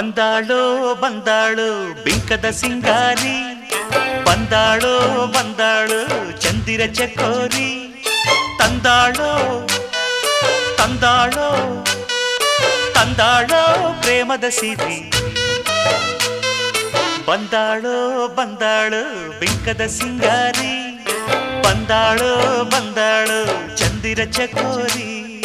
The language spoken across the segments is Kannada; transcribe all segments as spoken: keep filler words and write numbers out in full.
ಬಂದಾಳೋ ಬಂದಾಳು ಬಿಂಕದ ಸಿಂಗಾರಿ, ಬಂದಾಳೋ ಬಂದಾಳು ಚಂದಿರ ಚಕೋರಿ, ತಂದಾಳೋ ತಂದಾಳೋ ತಂದಾಳೋ ಪ್ರೇಮದ ಸಿರಿ. ಬಂದಾಳೋ ಬಂದಾಳು ಬಿಂಕದ ಸಿಂಗಾರಿ, ಬಂದಾಳೋ ಬಂದಾಳು ಚಂದಿರ ಚಕೋರಿ.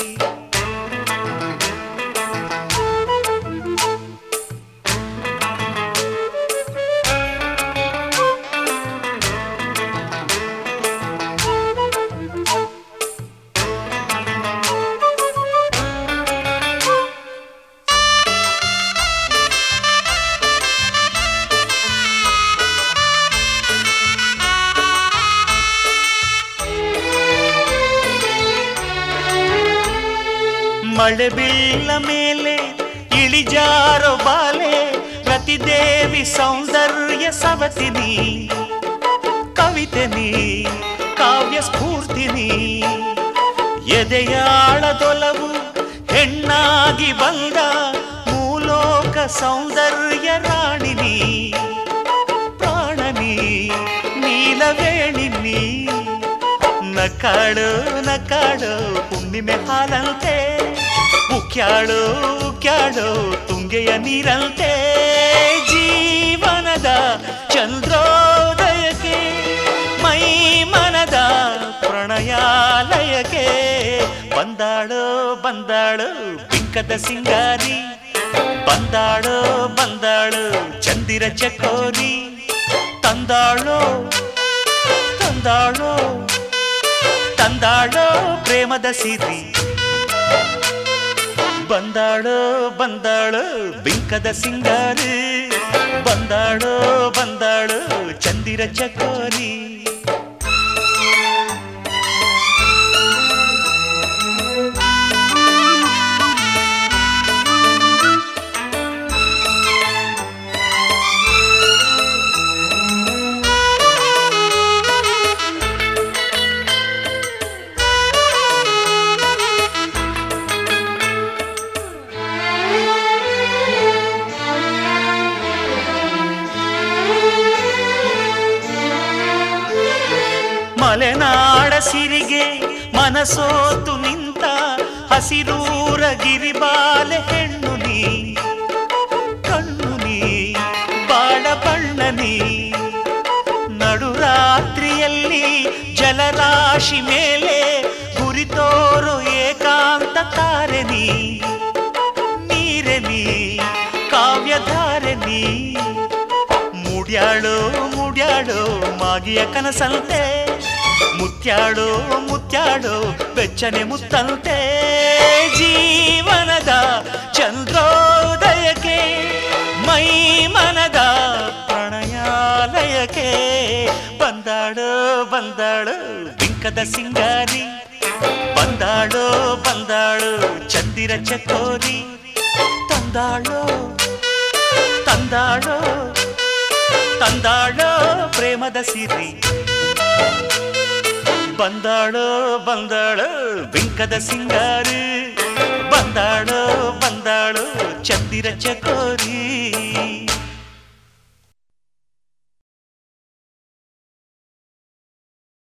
ಮಳೆ ಬೀಳ ಮೇಲೆ ಇಳಿಜಾರೋ ಬಾಲೆ, ರತಿದೇವಿ ಸೌಂದರ್ಯ ಸವತಿನಿ, ಕವಿತೆನಿ ಕಾವ್ಯ ಸ್ಫೂರ್ತಿನಿ, ಎದೆಯಾಳದೊಲವು ಹೆಣ್ಣಾಗಿ ಬಂದ ಮೂಲೋಕ ಸೌಂದರ್ಯ ರಾಣಿನಿ, ಪ್ರಾಣನಿ ನೀಲವೇಣಿನಿ, ನಕಾಳು ನಕಾಳು ಹುಣ್ಣಿಮೆ ಹಾಲಂತೆ, ಉಕ್ಯಾಳು ಉಕ್ಯಾಳು ತುಂಗೆಯ ನೀರಂತೆ, ಜೀವನದ ಚಂದ್ರೋದಯಕ್ಕೆ ಮೈ ಮನದ ಪ್ರಣಯಾಲಯಕ್ಕೆ. ಬಂದಾಳೋ ಬಂದಾಳು ಬಿಂಕದ ಸಿಂಗಾರಿ, ಬಂದಾಳೋ ಬಂದಾಳು ಚಂದಿರ ಚಕೋರಿ, ತಂದಾಳೋ ತಂದಾಳೋ ತಂದಾಳೋ ಪ್ರೇಮದ ಸಿರಿ. ಬಂದಾಳೋ ಬಂದಾಳು ಬಿಂಕದ ಸಿಂಗಾರಿ, ಬಂದಾಳೋ ಬಂದಾಳು ಚಂದಿರ ಚಕೋರಿ. ಮಲೆನಾಡ ಸಿರಿಗೆ ಮನಸೋತು ನಿಂತ ಹಸಿರೂರ ಗಿರಿಬಾಲೆ ಹೆಣ್ಣು ನೀ, ಕಣ್ಣು ನೀ ಬಾಳ ಬಣ್ಣನಿ, ನಡುರಾತ್ರಿಯಲ್ಲಿ ಜಲರಾಶಿ ಮೇಲೆ ಗುರಿತೋರು ಏಕಾಂತ ತಾರೆ ನೀ, ನೀರೆ ನೀ ಕಾವ್ಯಧಾರೆ ನೀ, ಮುಡ್ಯಾಳೋ ಮುಡ್ಯಾಳೋ ಮಾಗಿಯ ಕನಸಂತೆ, ಮುತ್ಯಾಡೋ ಮುತ್ಯಾಡೋ ಬೆಚ್ಚನೆ ಮುತ್ತಂತೆ, ಜೀವನದ ಚಂದ್ರೋದಯಕ್ಕೆ ಮೈ ಮನದ ಪ್ರಣಯಾಲಯಕ್ಕೆ. ಬಂದಾಳೋ ಬಂದಾಳು ಬಿಂಕದ ಸಿಂಗಾರಿ, ಬಂದಾಳೋ ಬಂದಾಳು ಚಂದಿರ ಚಕೋರಿ, ತಂದಾಳೋ ತಂದಾಳೋ ತಂದಾಳೋ ಪ್ರೇಮದ ಸಿರಿ. ಬಂದಾಳೋ ಬಂದಾಳು ಬಿಂಕದ ಸಿಂಗಾರಿ, ಬಂದಾಳೋ ಬಂದಾಳು ಚಂದಿರ ಚಕೋರಿ.